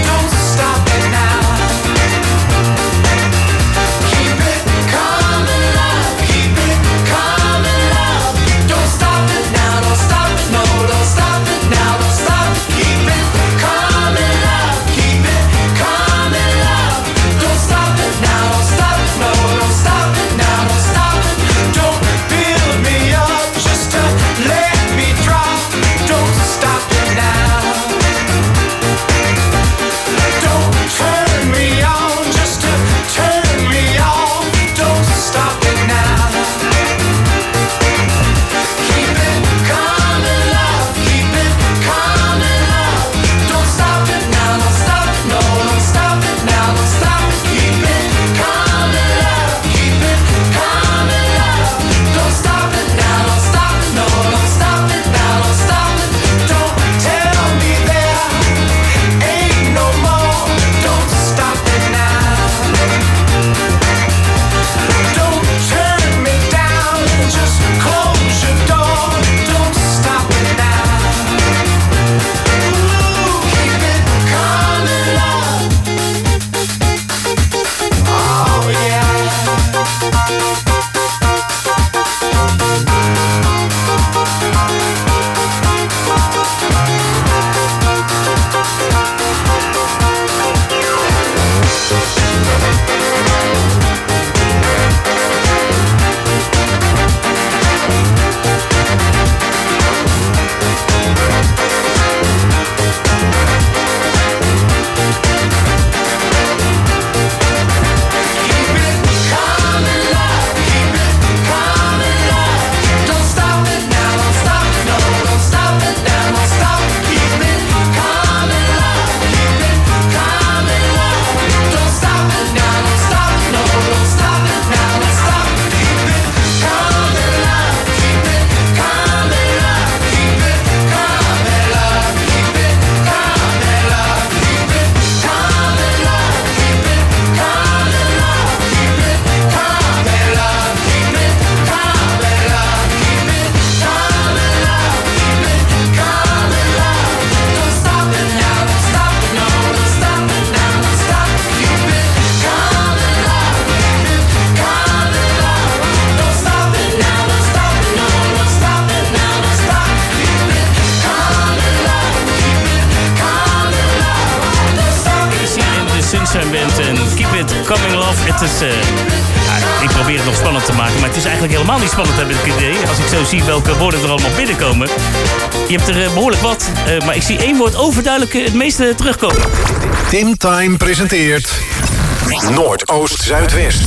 Sunshine Band en Keep It Coming Love. Het is, uh, ja, ik probeer het nog spannend te maken, maar het is eigenlijk helemaal niet spannend, heb ik het idee. Als ik zo zie welke woorden er allemaal binnenkomen. Je hebt er uh, behoorlijk wat, uh, maar ik zie één woord overduidelijk uh, het meeste terugkomen. Tim Time presenteert Noordoost-Zuidwest.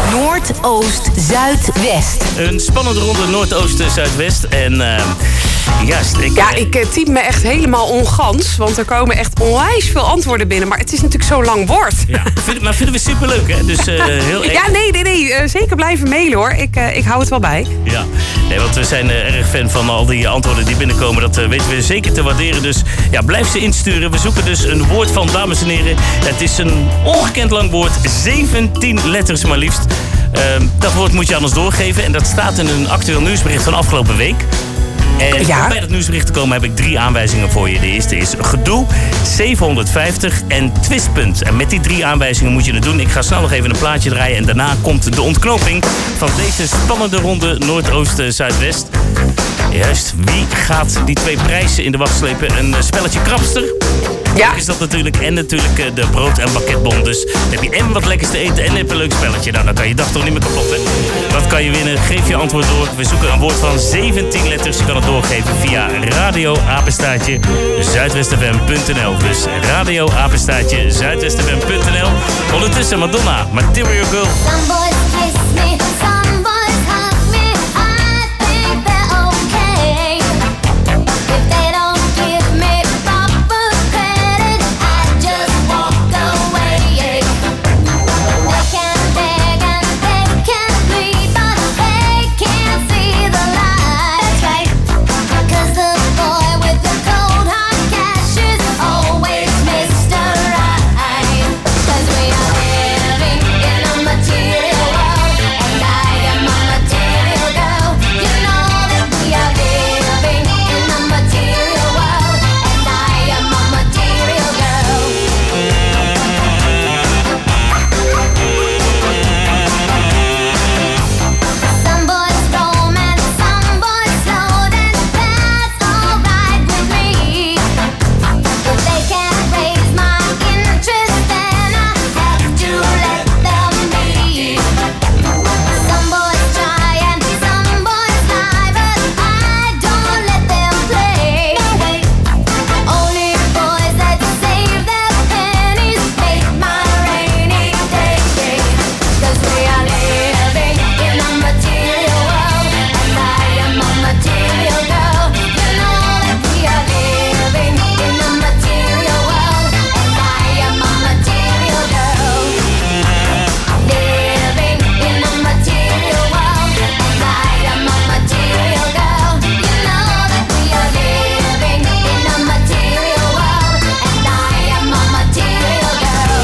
Noordoost-Zuidwest. Een spannende ronde Noordoost-Zuidwest. En uh, ja, ik, ja, ik uh, typ me echt helemaal ongans. Want er komen echt onwijs veel antwoorden binnen. Maar het is natuurlijk zo'n lang woord. Ja, vind, maar vinden we superleuk, hè? Dus, uh, heel ja, nee, nee, nee. Uh, zeker blijven mailen, hoor. Ik, uh, ik hou het wel bij. Ja, nee, want we zijn uh, erg fan van al die antwoorden die binnenkomen. Dat uh, weten we zeker te waarderen. Dus ja, blijf ze insturen. We zoeken dus een woord van, dames en heren. Het is een ongekend lang woord. zeventien letters maar liefst. Uh, dat woord moet je anders doorgeven. En dat staat in een actueel nieuwsbericht van afgelopen week. En ja? om bij dat nieuwsbericht te komen heb ik drie aanwijzingen voor je. De eerste is gedoe, zevenhonderdvijftig en twistpunt. En met die drie aanwijzingen moet je het doen. Ik ga snel nog even een plaatje draaien. En daarna komt de ontknoping van deze spannende ronde Noordoost-Zuidwest. Juist, wie gaat die twee prijzen in de wacht slepen? Een spelletje krapster. Ja. Is dat natuurlijk. En natuurlijk de brood- en banketbon. Dus dan heb je en wat lekkers te eten en heb een leuk spelletje. Nou, dan kan je dag toch niet meer kapot, hè? Wat kan je winnen? Geef je antwoord door. We zoeken een woord van zeventien letters. Je kan het doorgeven via radio apenstaartje zuidwest f m punt n l. Dus radio apenstaartje zuidwest f m punt n l. Ondertussen Madonna, Material Girl. Some boys kiss me, some boys hug me. I think they're okay. If they don't give me proper credit, I just walk away. They can beg and they can plead, but they can't see the light. That's right. 'Cause the boy with the cold hard cash is always Mister Right. 'Cause we are living in a material world, and I am a material girl. You know that we are living in a material world, and I am a material girl. Some boys romance, some boys slow dance. That's alright with me. If they can't raise my interest, then I have to let them be. Some boys try and some boys lie, but I don't let them play. Only boys that save their pennies make my rainy day. 'Cause we are living in a material world, and I am a material girl. You know that we are living in a material world, and I am a material girl. Living in a material world, and I am a material girl. You know that we are living in a material world, and I am a material girl.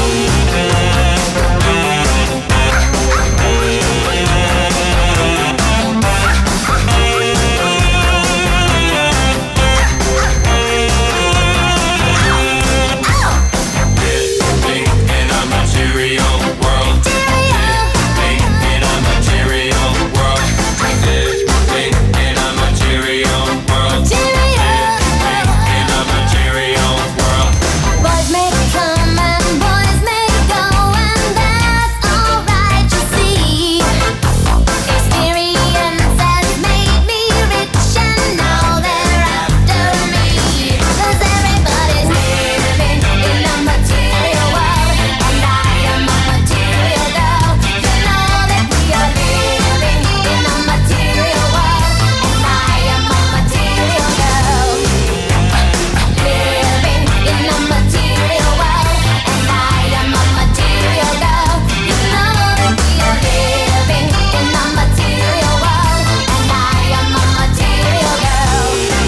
Living in a material world. Living in a material world. Living in a material world. Living in a material world. Boys may come and boys may go, and that's alright, you see. Experience has made me rich, and now they're after me. 'Cause everybody's living in a material world, and I am a material girl. You know that we are living in a material world, and I am a material girl. Living in a material world, and I am a material girl. You know that we are living in a material world, and I am a material girl.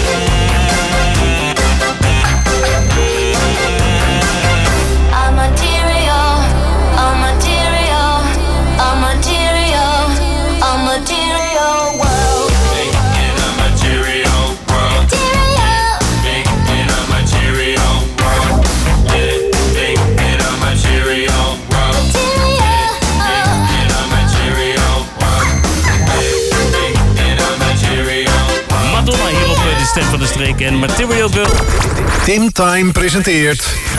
A material, a material, a material, a material world. Living in a material world. Living in a material world. Living in a material world. Living in a material world. Living in a material world. Madonna hier op de stem van de streek en Material Girl. Tim Time presenteert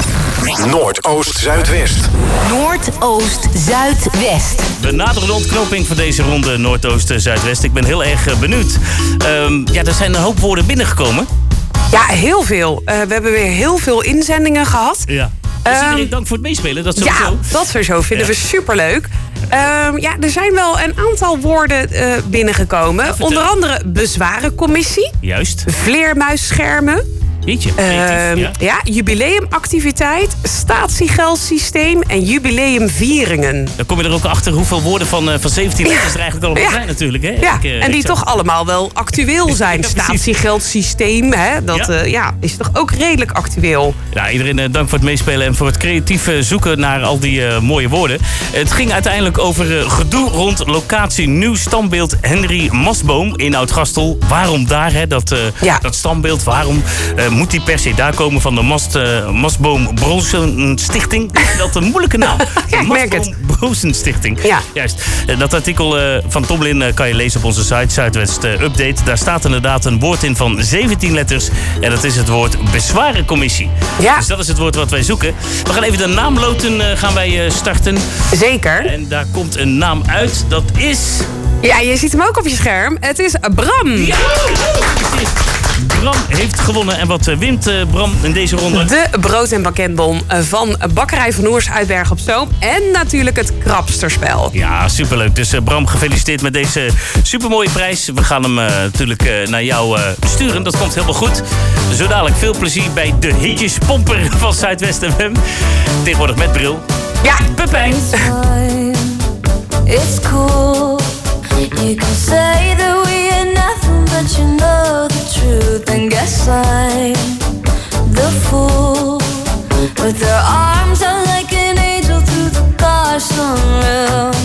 Noordoost-Zuidwest. Noordoost-Zuidwest. We naderen de ontknoping van deze ronde Noordoost-Zuidwest. Ik ben heel erg uh, benieuwd. Um, ja, er zijn een hoop woorden binnengekomen. Ja, heel veel. Uh, we hebben weer heel veel inzendingen gehad. Ja. Dus Um, iedereen dank voor het meespelen. Dat sowieso. Ja, dat sowieso. Vinden Ja. we superleuk. Um, ja, er zijn wel een aantal woorden uh, binnengekomen. Onder andere bezwarencommissie. Juist. Vleermuisschermen. Jeetje, creatief, Um, ja. ja, jubileumactiviteit, statiegeldssysteem en jubileumvieringen. Dan kom je er ook achter hoeveel woorden van, uh, van zeventien letters er eigenlijk allemaal Ja. zijn natuurlijk. Hè? Ja, Ik, uh, en die ik zou- toch allemaal wel actueel zijn. Ja, precies. Statiegeldsysteem, hè, dat Ja. uh, ja, is toch ook redelijk actueel. Ja, iedereen uh, dank voor het meespelen en voor het creatieve zoeken naar al die uh, mooie woorden. Het ging uiteindelijk over uh, gedoe rond locatie nieuw standbeeld Henry Masboom in Oud-Gastel. Waarom daar, hè, dat, uh, Ja. dat standbeeld, waarom uh, moet die per se daar komen van de Mast, uh, Masboom Bronzen Stichting? Dat is een moeilijke naam. Ja, ik merk het. Masboom Bronzen Stichting. Ja. Juist. Uh, dat artikel uh, van Tomlin uh, kan je lezen op onze site Zuidwest uh, Update. Daar staat inderdaad een woord in van zeventien letters. En dat is het woord bezwarencommissie. Ja. Dus dat is het woord wat wij zoeken. We gaan even de naamloten uh, gaan wij uh, starten. Zeker. En daar komt een naam uit. Dat is... Ja, je ziet hem ook op je scherm. Het is Bram. Ja! Bram heeft gewonnen. En wat uh, wint uh, Bram in deze ronde? De brood- en banketbon van Bakkerij van Oers uit Bergen op Zoom. En natuurlijk het krabsterspel. Ja, superleuk. Dus uh, Bram, gefeliciteerd met deze supermooie prijs. We gaan hem uh, natuurlijk uh, naar jou uh, sturen. Dat komt helemaal goed. Zo dadelijk veel plezier bij de hitjespomper van Zuidwest F M. Tegenwoordig met bril. Ja, Pepijn. It's cool. You can say that we are nothing, but you know the truth. And guess I'm the fool with her arms out like an angel through the car sunroof.